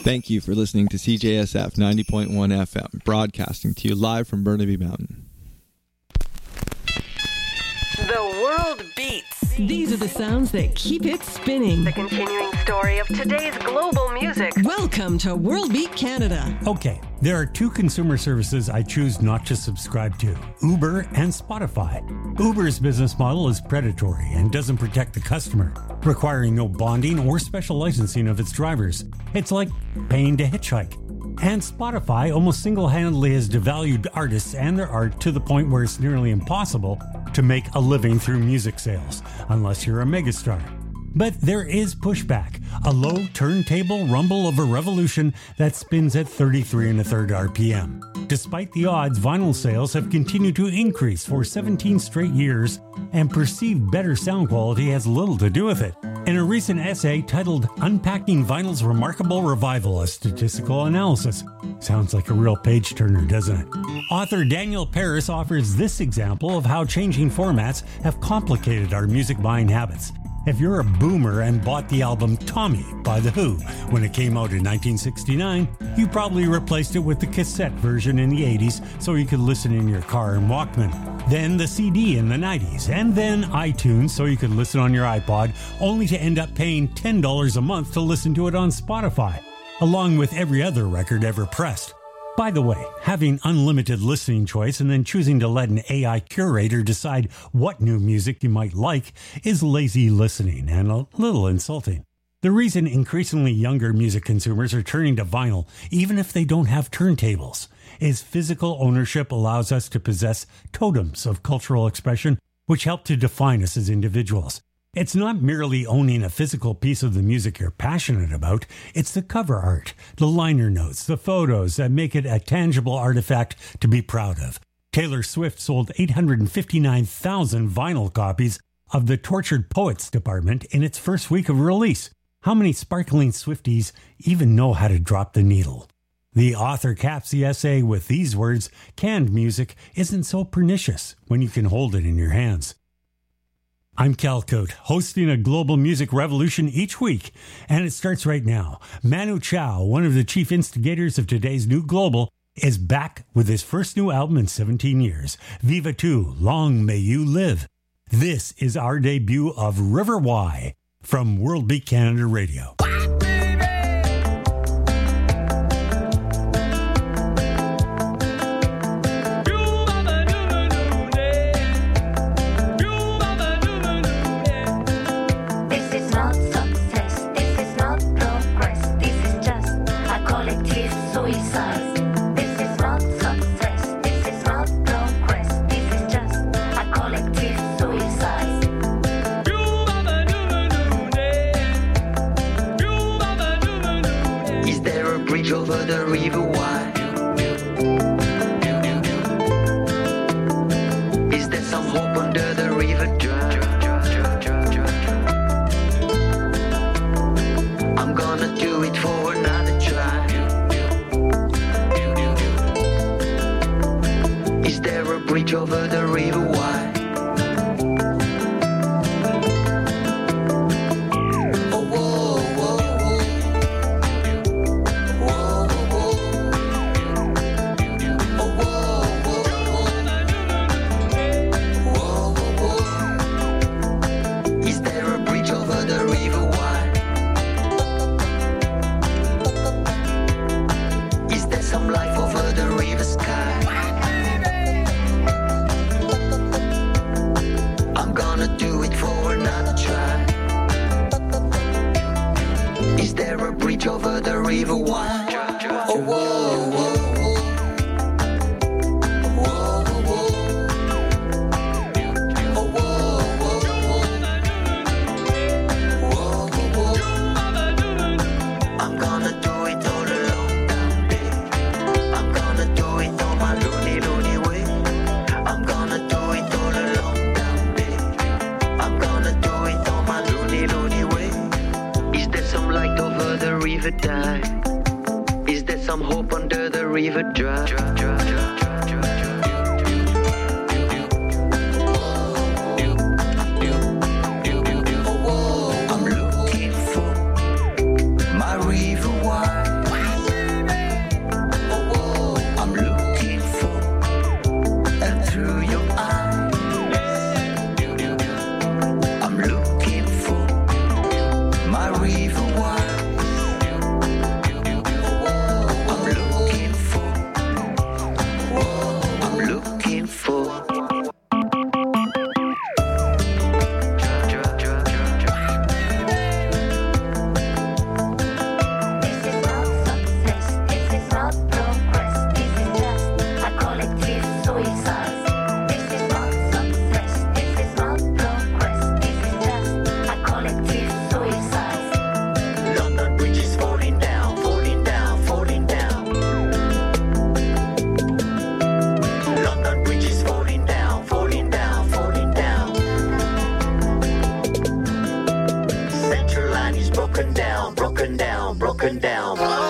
Thank you for listening to CJSF 90.1 FM, broadcasting to you live from Burnaby Mountain. The world beats. These are the sounds that keep it spinning. The continuing story of today's global music. Welcome to World Beat Canada. Okay, there are two consumer services I choose not to subscribe to, Uber and Spotify. Uber's business model is predatory and doesn't protect the customer, requiring no bonding or special licensing of its drivers. It's like paying to hitchhike. And Spotify almost single-handedly has devalued artists and their art to the point where it's nearly impossible to make a living through music sales, unless you're a megastar. But there is pushback, a low turntable rumble of a revolution that spins at 33 1/3 RPM. Despite the odds, vinyl sales have continued to increase for 17 straight years, and perceived better sound quality has little to do with it. In a recent essay titled Unpacking Vinyl's Remarkable Revival, a Statistical Analysis. Sounds like a real page-turner, doesn't it? Author Daniel Paris offers this example of how changing formats have complicated our music buying habits. If you're a boomer and bought the album Tommy by The Who when it came out in 1969, you probably replaced it with the cassette version in the 80s so you could listen in your car and Walkman. Then the CD in the 90s, and then iTunes so you could listen on your iPod, only to end up paying $10 a month to listen to it on Spotify, along with every other record ever pressed. By the way, having unlimited listening choice and then choosing to let an AI curator decide what new music you might like is lazy listening and a little insulting. The reason increasingly younger music consumers are turning to vinyl, even if they don't have turntables, is physical ownership allows us to possess totems of cultural expression which help to define us as individuals. It's not merely owning a physical piece of the music you're passionate about, it's the cover art, the liner notes, the photos that make it a tangible artifact to be proud of. Taylor Swift sold 859,000 vinyl copies of the Tortured Poets department in its first week of release. How many sparkling Swifties even know how to drop the needle? The author caps the essay with these words, "Canned music isn't so pernicious when you can hold it in your hands." I'm Cal Cote, hosting a global music revolution each week, and it starts right now. Manu Chao, one of the chief instigators of today's new global, is back with his first new album in 17 years, Viva 2, Long May You Live. This is our debut of River Y from World Beat Canada Radio. Over the river wide. Is there some hope under the river dry? I'm gonna do it for another try. Is there a bridge over the river wide? Over the river wide. Oh, whoa, whoa. Die. Is there some hope under the river dry? I'm looking for my river wide.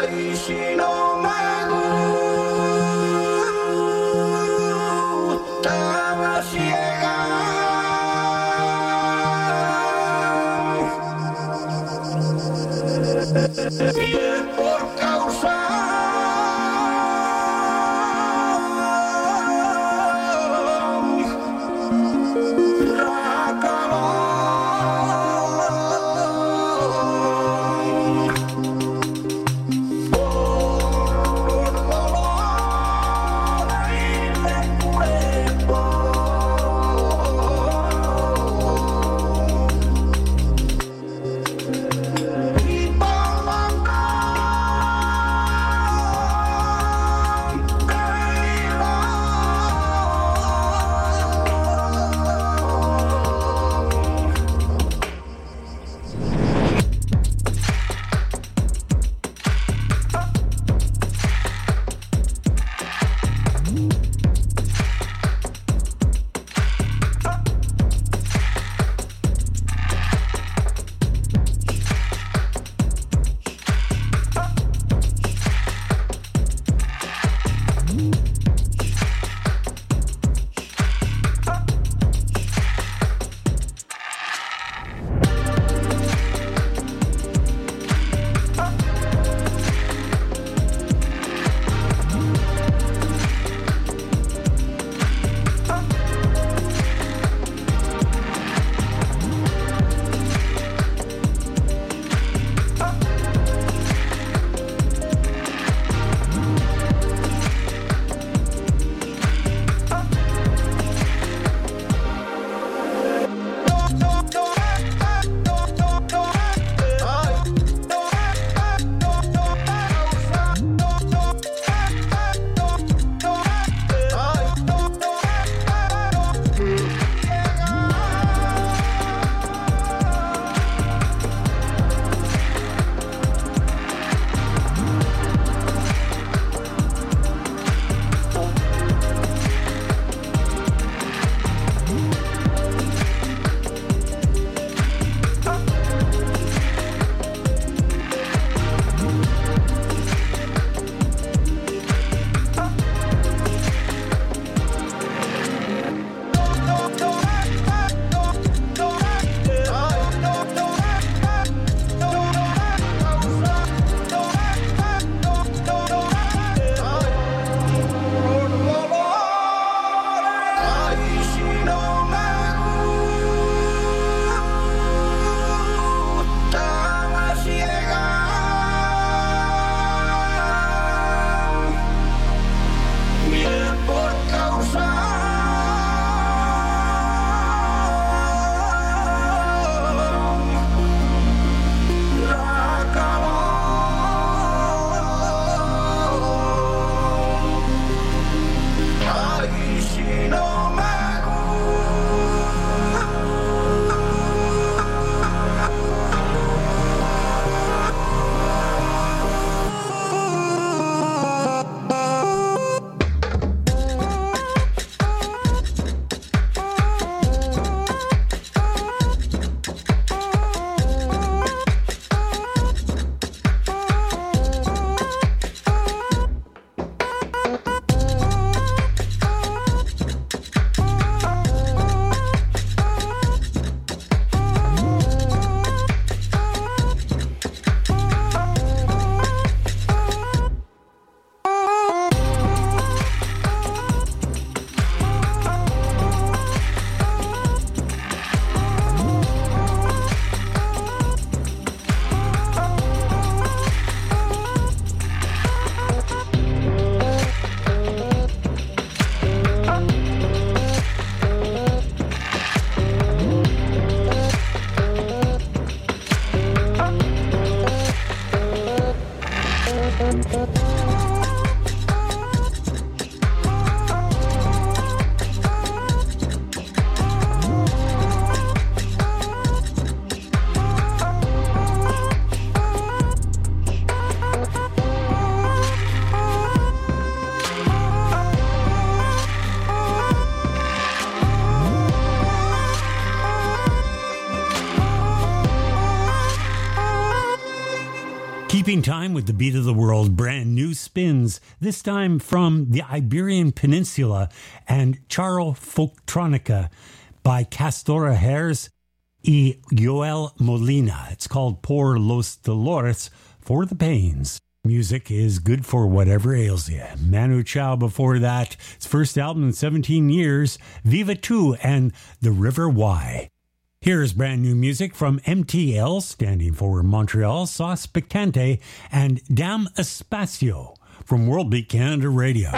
Keeping Closing time with the beat of the world, brand new spins, this time from the Iberian Peninsula and Charo Folktronica by Castora Hares y Joel Molina. It's called Por los Dolores, for the pains. Music is good for whatever ails you. Manu Chao before that, his first album in 17 years, Viva Tu and The River Wye. Here's brand new music from MTL, standing for Montreal Sauce Picante, and Dam Espacio from World Beat Canada Radio.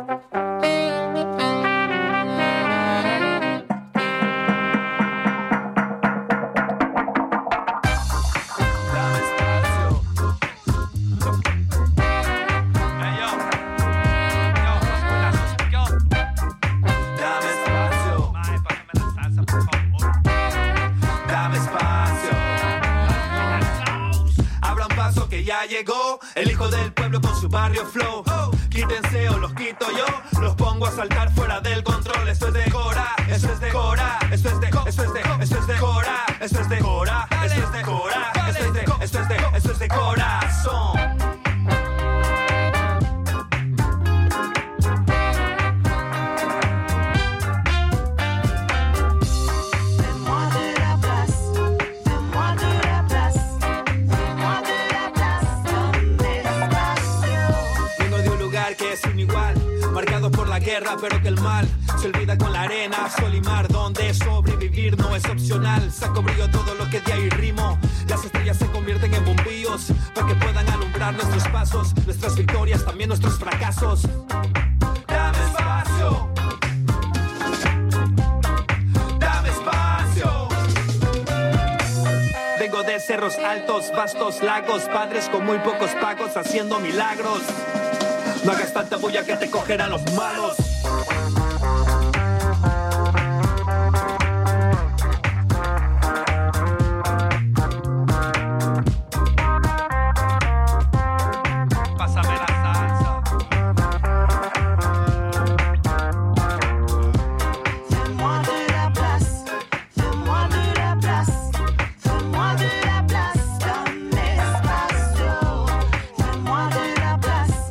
Llegó el hijo del pueblo con su barrio flow. Quítense o los quito yo, los pongo a saltar fuera del control. Esto es de Cora, esto es de Cora, esto es de Cora, esto es de Cora, esto es de Cora, esto es de Cora, esto es de corazón. Marcados por la guerra, pero que el mal se olvida con la arena, sol y mar, donde sobrevivir no es opcional. Saco brillo todo lo que de ahí rimo. Las estrellas se convierten en bombillos para que puedan alumbrar nuestros pasos, nuestras victorias, también nuestros fracasos. Dame espacio. Dame espacio. Vengo de cerros altos, vastos lagos, padres con muy pocos pagos haciendo milagros. No hagas tanta bulla que te cogerán los malos. Pásame la salsa. Fais-moi de la place, fais-moi de la place, fais-moi de la place, dame espacio. Fais-moi de la place.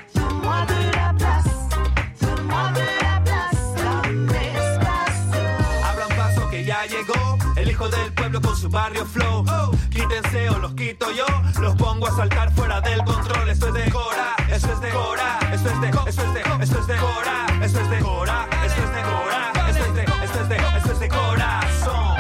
El hijo del pueblo con su barrio flow. Quítense o los quito yo, los pongo a saltar fuera del control. Esto es de Cora, esto es de Cora, esto es de Cora, esto es de Cora, esto es de Cora, esto es de Cora, esto es de corazón.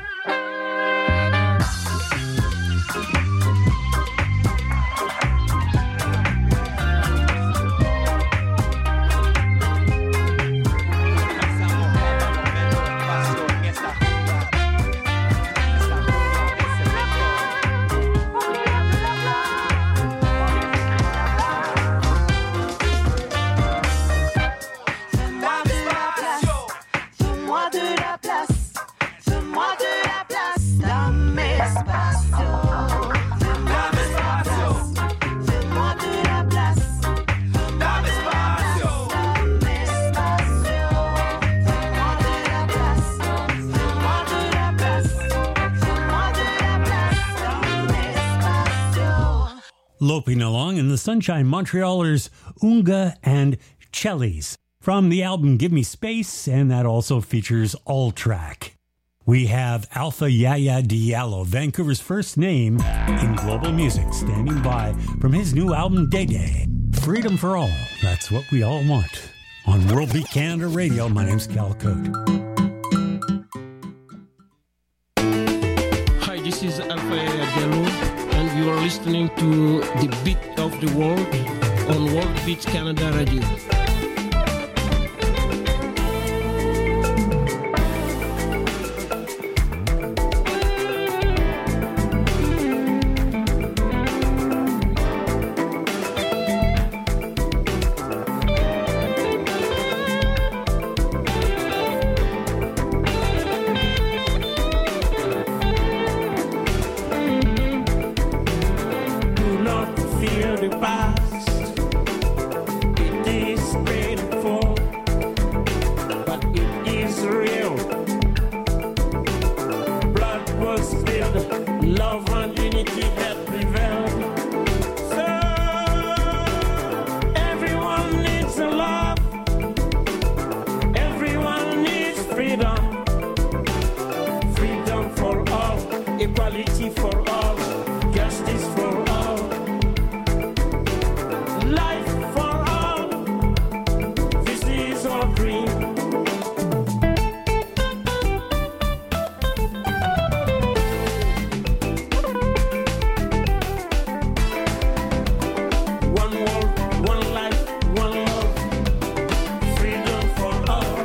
Loping along in the Sunshine Montrealers, Unga and Chellies from the album Give Me Space, and that also features All Track. We have Alpha Yaya Diallo, Vancouver's first name in global music, standing by from his new album Day Day. Freedom for all, that's what we all want. On World Beat Canada Radio, my name's Cal Cote. Hi, this is Alpha Yaya Diallo, and you are listening to The Beat of the World on World Beat Canada Radio. Love and unity that prevail. equality for all, justice for all, life for all. This is our dream. One world, one life, one love, freedom for all.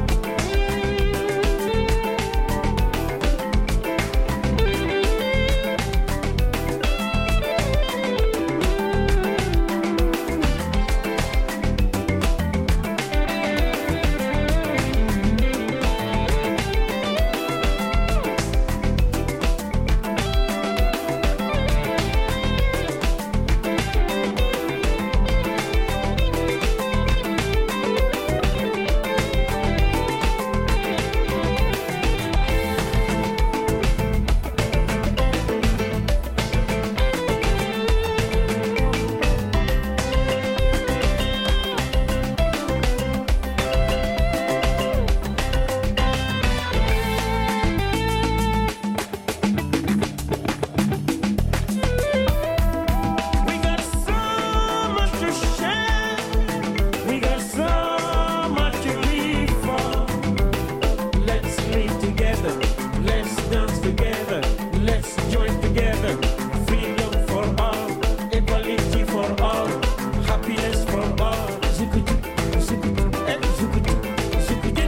We got so much to share. We got so much to live for. Let's live together. Let's dance together. Let's join together. Freedom for all. Equality for all. Happiness for all. Zukutu, zukutu, zukutu, zukutu.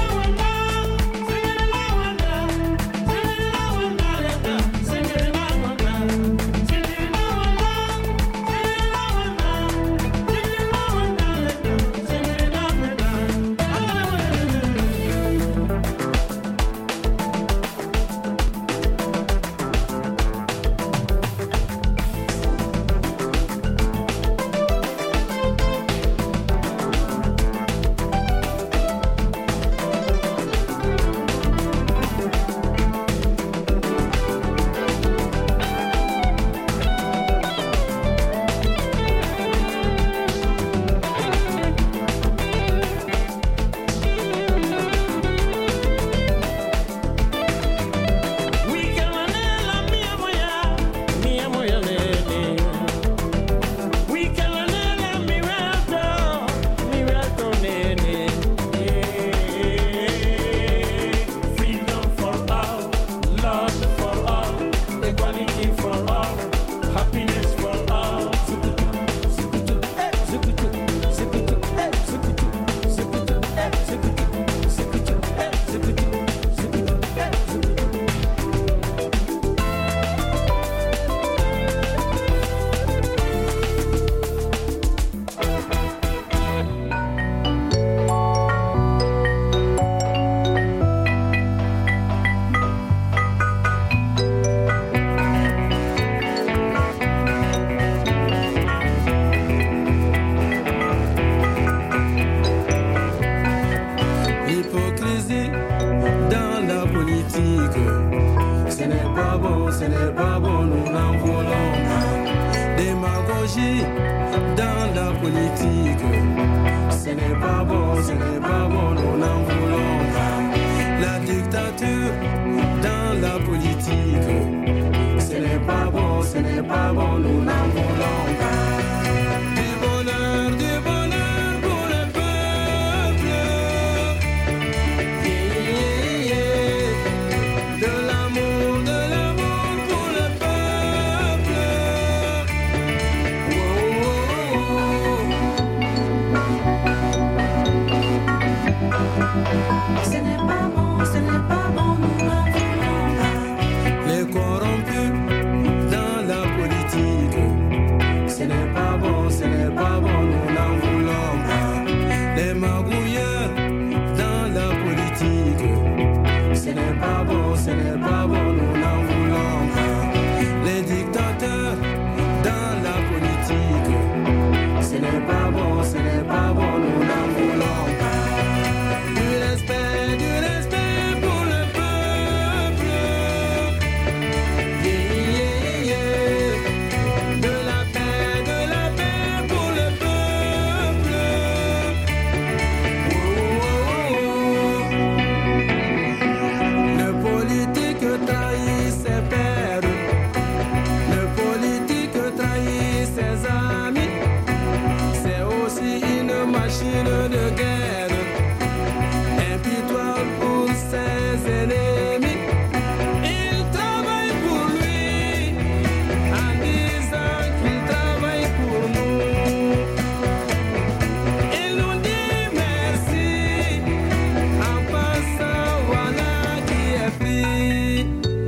Freedom for all, love for all, equality for all, happiness for all. Zukutu, zukutu, zukutu, zukutu, zukutu, zukutu, zukutu, zukutu, zukutu, zukutu, zukutu. L'hypocrisie dans la politique, ce n'est pas bon, nous n'en voulons pas. Démagogie dans la politique, ce n'est pas bon, nous n'en voulons pas. La dictature dans la politique, ce n'est pas bon, nous n'en voulons pas. Du bonheur pour le peuple. De l'amour pour le peuple. Oh, oh, oh. Ce n'est pas bon, nous n'en voulons pas. Les corrompus dans la politique, ce n'est machine de guerre, impitoyable pour ses ennemis. Il travaille pour lui, en disant qu'il travaille pour nous. Il nous dit merci, en passant voilà qui est pris.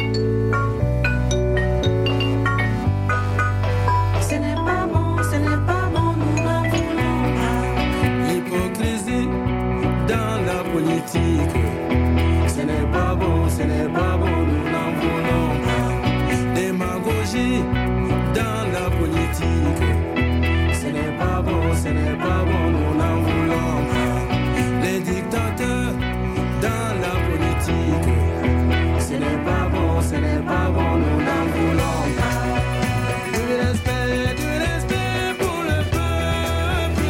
Ce n'est pas bon, nous n'en voulons pas. Hypocrisie dans la politique. Ce n'est pas bon, nous n'en voulons pas. Démagogie dans la politique. Ce n'est pas bon, nous n'en voulons pas. Les dictateurs dans la politique. Ce n'est pas bon, nous n'en voulons pas. Du respect pour le peuple.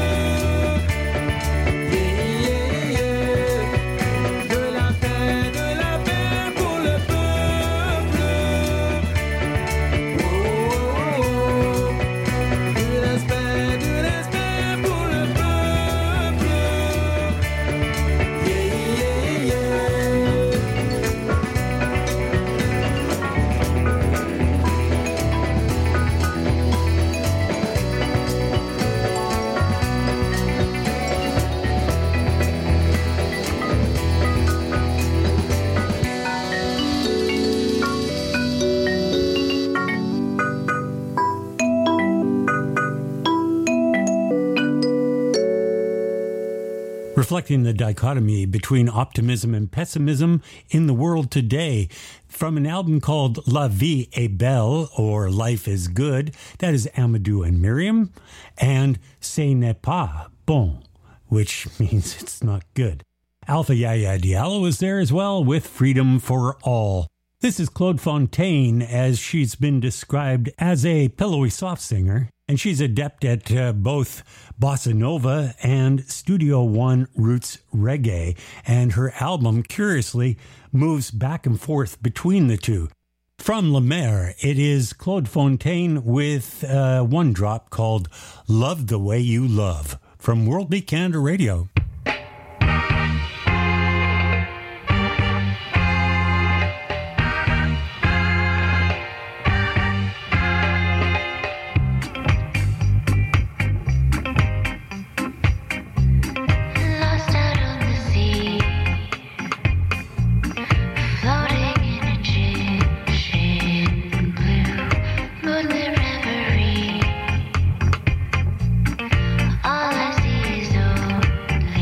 Yeah, yeah, yeah. De la paix pour le peuple. Oh, oh, oh. Du respect pour le peuple. Yeah, yeah, yeah. Reflecting the dichotomy between optimism and pessimism in the world today. From an album called La Vie est Belle, or Life is Good, that is Amadou and Miriam, and Ce n'est pas bon, which means it's not good. Alpha Yaya Diallo is there as well with Freedom for All. This is Claude Fontaine, as she's been described as a pillowy soft singer, and she's adept at both bossa nova and Studio One roots reggae, and her album, curiously, moves back and forth between the two. From La Mer, it is Claude Fontaine with one drop called Love the Way You Love, from World Beat Canada Radio. Lost out on the sea, floating in Egyptian blue, moonlit reverie. All I see is only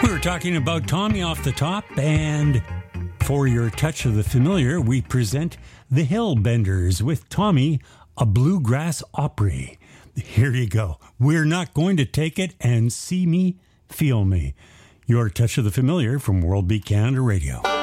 We were talking about Tommy off the top, and for your touch of the familiar, we present the Hillbenders with Tommy, a bluegrass Opry. Here you go. We're not going to take it, and see me, feel me. Your touch of the familiar from World Beat Canada Radio.